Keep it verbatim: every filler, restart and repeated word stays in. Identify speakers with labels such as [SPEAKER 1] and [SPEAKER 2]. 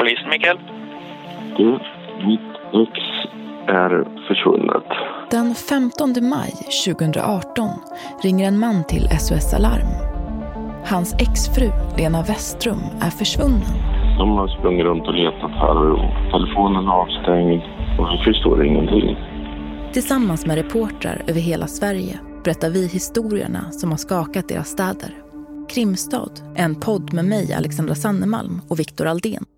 [SPEAKER 1] polisen, Mikael.
[SPEAKER 2] Du, mitt ex är försvunnet.
[SPEAKER 3] Den femtonde maj tjugohundraarton ringer en man till S O S Alarm. Hans exfru, Lena Westrum, är försvunnen.
[SPEAKER 2] De har sprungit runt och letat här och telefonen är avstängd och vi förstår ingenting.
[SPEAKER 3] Tillsammans med reportrar över hela Sverige berättar vi historierna som har skakat deras städer. Krimstad, en podd med mig, Alexandra Sannemalm och Viktor Aldén.